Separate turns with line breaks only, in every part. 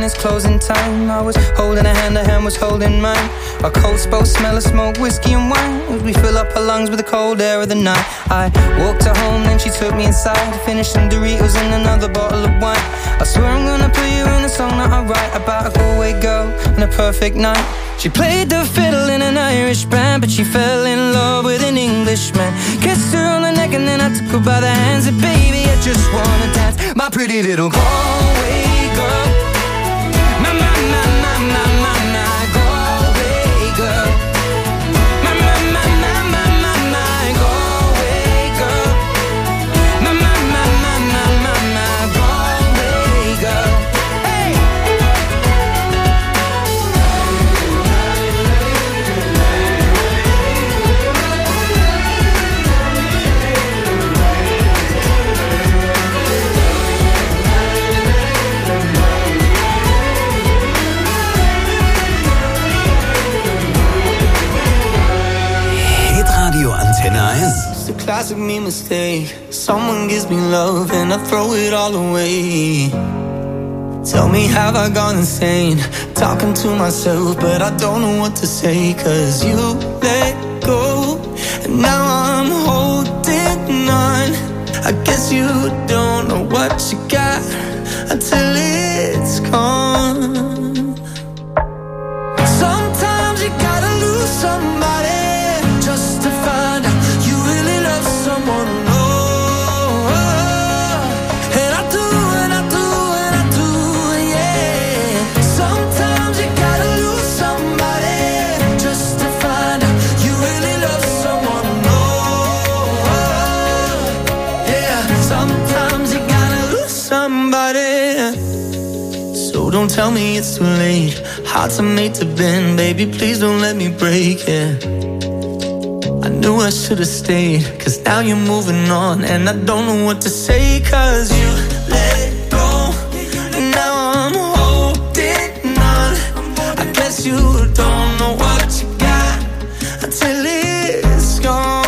it's closing time. I was holding her hand was holding mine. Our coats both smell of smoke, whiskey and wine, as we fill up her lungs with the cold air of the night. I walked her home, then she took me inside, finished some Doritos and another bottle of wine. I swear I'm gonna put you in a song that I write about a Galway girl and a perfect night. She played the fiddle in an Irish band, but she fell in love with an Englishman. Kissed her on the neck and then I took her by the hands. And baby, I just wanna dance, my pretty little Galway girl. My, my, my, my, my, my, my Galway girl. My, my, my, my, my, my, my Galway girl. My, my, my, my, my, my, my Galway girl. Hey!
Hitradio Antenne 1.
It's a classic me mistake. Someone gives me love and I throw it all away. Tell me, have I gone insane? Talking to myself, but I don't know what to say. Cause you let go, and now I'm holding on. I guess you don't know what you got until it's gone. Sometimes you gotta lose somebody just to find out you really love someone. Oh, and I do, and I do, and I do, yeah. Sometimes you gotta lose somebody just to find out you really love someone. Oh, yeah. Sometimes you gotta lose somebody. So don't tell me it's too late. Hearts are made to bend, baby, please don't let me break it. I knew I should've stayed, cause now you're moving on, and I don't know what to say. Cause you let go, and now I'm holding on. I guess you don't know what you got until it's gone.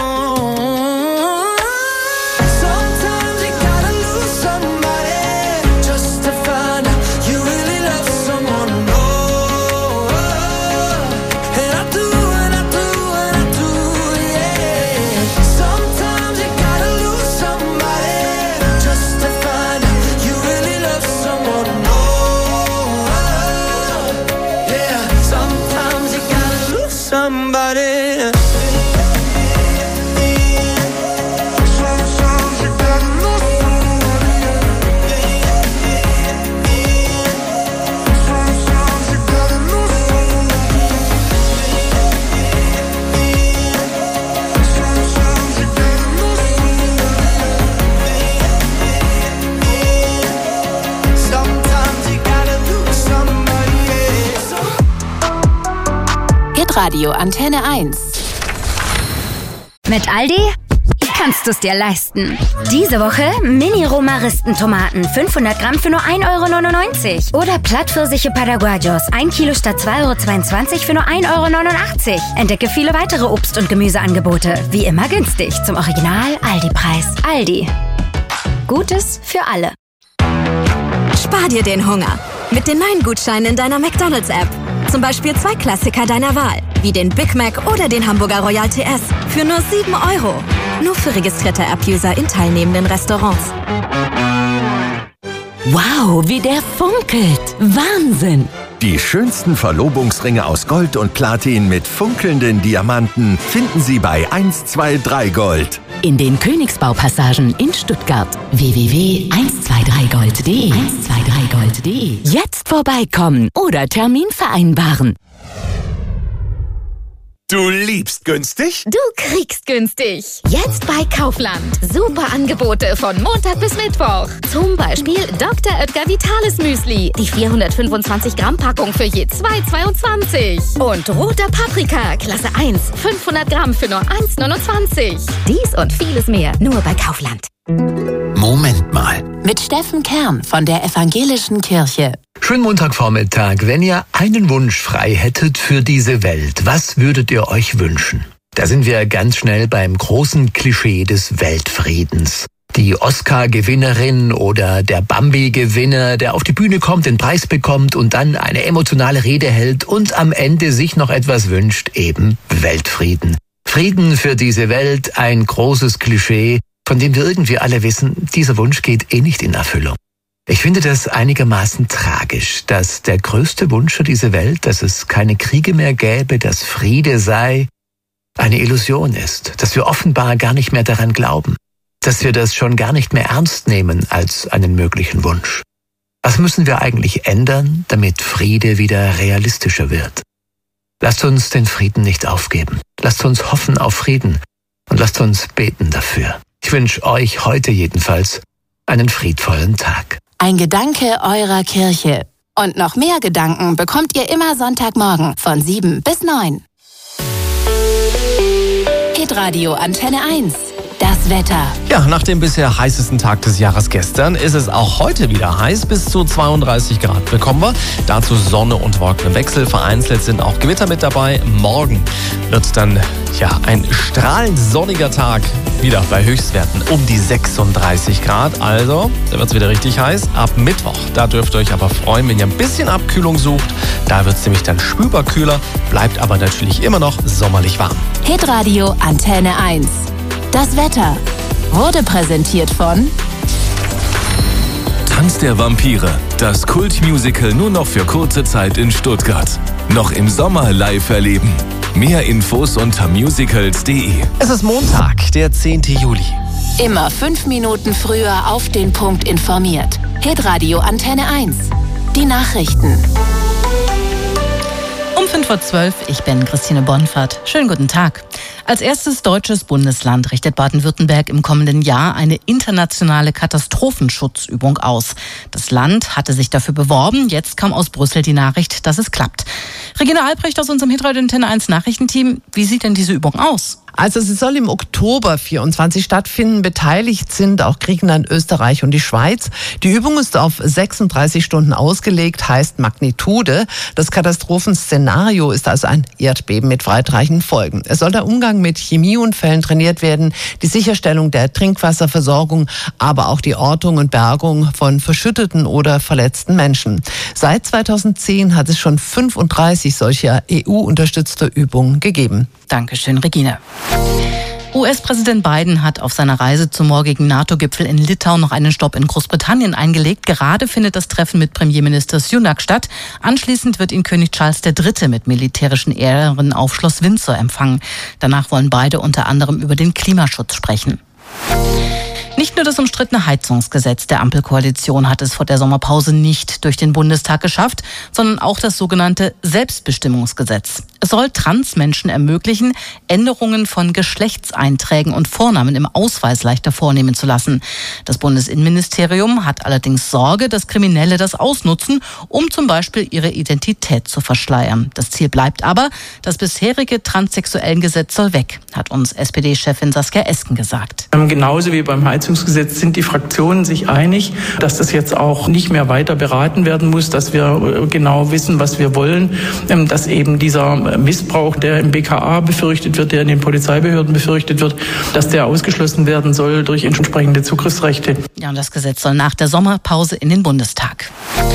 Sometimes you gotta lose somebody just to find out you really love someone. Oh, and I do, and I do, and I do, yeah. Sometimes you gotta lose somebody just to find out you really love someone. Oh, yeah. Sometimes you gotta lose somebody.
Hitradio Antenne 1.
Mit Aldi kannst du es dir leisten. Diese Woche Mini-Romaristentomaten 500 Gramm für nur 1,99 €. Oder Plattpfirsiche Paraguayos 1 Kilo statt 2,22 € für nur 1,89 €. Entdecke viele weitere Obst- und Gemüseangebote. Wie immer günstig zum Original Aldi-Preis. Aldi. Gutes für alle.
Spar dir den Hunger mit den neuen Gutscheinen in deiner McDonald's-App. Zum Beispiel 2 Klassiker deiner Wahl, wie den Big Mac oder den Hamburger Royal TS für nur 7 €. Nur für registrierte App-User in teilnehmenden Restaurants.
Wow, wie der funkelt. Wahnsinn.
Die schönsten Verlobungsringe aus Gold und Platin mit funkelnden Diamanten finden Sie bei 123 Gold.
In den Königsbaupassagen in Stuttgart. www.123gold.de 123gold.de. Jetzt vorbeikommen oder Termin vereinbaren.
Du liebst günstig?
Du kriegst günstig. Jetzt bei Kaufland. Super Angebote von Montag bis Mittwoch. Zum Beispiel Dr. Oetker Vitalis Müsli. Die 425 Gramm Packung für je 2,22. Und roter Paprika, Klasse 1. 500 Gramm für nur 1,29. Dies und vieles mehr nur bei Kaufland.
Moment mal.
Mit Steffen Kern von der Evangelischen Kirche.
Schönen Montagvormittag. Wenn ihr einen Wunsch frei hättet für diese Welt, was würdet ihr euch wünschen? Da sind wir ganz schnell beim großen Klischee des Weltfriedens. Die Oscar-Gewinnerin oder der Bambi-Gewinner, der auf die Bühne kommt, den Preis bekommt und dann eine emotionale Rede hält und am Ende sich noch etwas wünscht, eben Weltfrieden. Frieden für diese Welt, ein großes Klischee, von dem wir irgendwie alle wissen, dieser Wunsch geht nicht in Erfüllung. Ich finde das einigermaßen tragisch, dass der größte Wunsch für diese Welt, dass es keine Kriege mehr gäbe, dass Friede sei, eine Illusion ist, dass wir offenbar gar nicht mehr daran glauben, dass wir das schon gar nicht mehr ernst nehmen als einen möglichen Wunsch. Was müssen wir eigentlich ändern, damit Friede wieder realistischer wird? Lasst uns den Frieden nicht aufgeben. Lasst uns hoffen auf Frieden und lasst uns beten dafür. Ich wünsche euch heute jedenfalls einen friedvollen Tag.
Ein Gedanke eurer Kirche. Und noch mehr Gedanken bekommt ihr immer Sonntagmorgen von 7 bis 9. Hitradio Antenne 1. Das Wetter.
Ja, nach dem bisher heißesten Tag des Jahres gestern ist es auch heute wieder heiß. Bis zu 32 Grad bekommen wir. Dazu Sonne und Wolken im Wechsel. Vereinzelt sind auch Gewitter mit dabei. Morgen wird dann ein strahlend sonniger Tag. Wieder bei Höchstwerten um die 36 Grad. Also, da wird es wieder richtig heiß. Ab Mittwoch, da dürft ihr euch aber freuen, wenn ihr ein bisschen Abkühlung sucht. Da wird es nämlich dann spürbar kühler, bleibt aber natürlich immer noch sommerlich warm.
Hitradio Antenne 1. Das Wetter wurde präsentiert von
Tanz der Vampire, das Kultmusical nur noch für kurze Zeit in Stuttgart. Noch im Sommer live erleben. Mehr Infos unter musicals.de.
Es ist Montag, der 10. Juli.
Immer 5 Minuten früher auf den Punkt informiert. Hitradio Antenne 1. Die Nachrichten.
Um 5:12 Uhr, ich bin Christine Bonfert. Schönen guten Tag. Als erstes deutsches Bundesland richtet Baden-Württemberg im kommenden Jahr eine internationale Katastrophenschutzübung aus. Das Land hatte sich dafür beworben. Jetzt kam aus Brüssel die Nachricht, dass es klappt. Regina Albrecht aus unserem Hitradio Antenne 1 Nachrichtenteam. Wie sieht denn diese Übung aus?
Also sie soll im Oktober 24 stattfinden. Beteiligt sind auch Griechenland, Österreich und die Schweiz. Die Übung ist auf 36 Stunden ausgelegt, heißt Magnitude. Das Katastrophenszenario ist also ein Erdbeben mit weitreichenden Folgen. Es soll der Umgang mit Chemieunfällen trainiert werden, die Sicherstellung der Trinkwasserversorgung, aber auch die Ortung und Bergung von verschütteten oder verletzten Menschen. Seit 2010 hat es schon 35 solcher EU-unterstützter Übungen gegeben.
Dankeschön, Regina. US-Präsident Biden hat auf seiner Reise zum morgigen NATO-Gipfel in Litauen noch einen Stopp in Großbritannien eingelegt. Gerade findet das Treffen mit Premierminister Sunak statt. Anschließend wird ihn König Charles III. Mit militärischen Ehren auf Schloss Windsor empfangen. Danach wollen beide unter anderem über den Klimaschutz sprechen. Nicht nur das umstrittene Heizungsgesetz der Ampelkoalition hat es vor der Sommerpause nicht durch den Bundestag geschafft, sondern auch das sogenannte Selbstbestimmungsgesetz. Es soll Transmenschen ermöglichen, Änderungen von Geschlechtseinträgen und Vornamen im Ausweis leichter vornehmen zu lassen. Das Bundesinnenministerium hat allerdings Sorge, dass Kriminelle das ausnutzen, um zum Beispiel ihre Identität zu verschleiern. Das Ziel bleibt aber, das bisherige Transsexuellengesetz soll weg, hat uns SPD-Chefin Saskia Esken gesagt.
Genauso wie beim Heizungsgesetz sind die Fraktionen sich einig, dass das jetzt auch nicht mehr weiter beraten werden muss, dass wir genau wissen, was wir wollen, dass eben dieser Missbrauch, der im BKA befürchtet wird, der in den Polizeibehörden befürchtet wird, dass der ausgeschlossen werden soll durch entsprechende Zugriffsrechte.
Ja, und das Gesetz soll nach der Sommerpause in den Bundestag.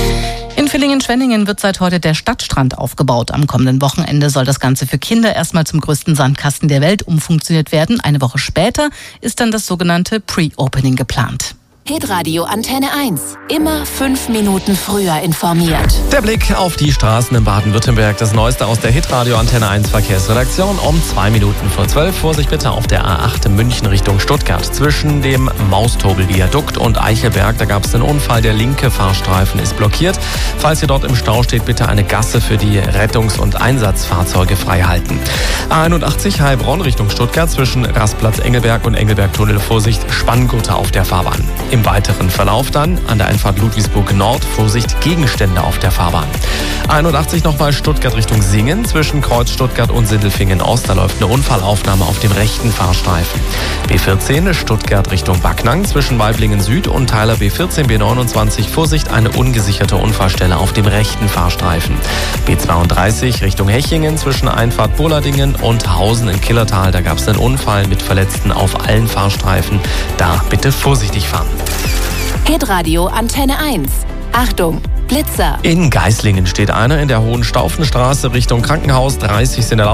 In Villingen-Schwenningen wird seit heute der Stadtstrand aufgebaut. Am kommenden Wochenende soll das Ganze für Kinder erstmal zum größten Sandkasten der Welt umfunktioniert werden. Eine Woche später ist dann das sogenannte Pre-Opening geplant.
Hitradio Antenne 1. Immer 5 Minuten früher informiert.
Der Blick auf die Straßen in Baden-Württemberg. Das Neueste aus der Hitradio Antenne 1 Verkehrsredaktion um 2 Minuten vor 12. Vorsicht bitte auf der A8 München Richtung Stuttgart. Zwischen dem Maustobel-Viadukt und Eichelberg, da gab es einen Unfall. Der linke Fahrstreifen ist blockiert. Falls ihr dort im Stau steht, bitte eine Gasse für die Rettungs- und Einsatzfahrzeuge frei halten. A81 Heilbronn Richtung Stuttgart. Zwischen Rastplatz Engelberg und Engelberg-Tunnel. Vorsicht, Spanngurte auf der Fahrbahn. Im weiteren Verlauf dann an der Einfahrt Ludwigsburg Nord Vorsicht Gegenstände auf der Fahrbahn. 81 nochmal Stuttgart Richtung Singen. Zwischen Kreuz Stuttgart und Sindelfingen Ost, da läuft eine Unfallaufnahme auf dem rechten Fahrstreifen. B14 Stuttgart Richtung Backnang. Zwischen Weiblingen Süd und Teiler B14 B29 Vorsicht, eine ungesicherte Unfallstelle auf dem rechten Fahrstreifen. B32 Richtung Hechingen. Zwischen Einfahrt Boladingen und Hausen im Killertal. Da gab es einen Unfall mit Verletzten auf allen Fahrstreifen. Da bitte vorsichtig fahren.
Hitradio Antenne 1. Achtung, Blitzer.
In Geislingen steht einer in der Hohenstaufenstraße Richtung Krankenhaus. 30 sind erlaubt.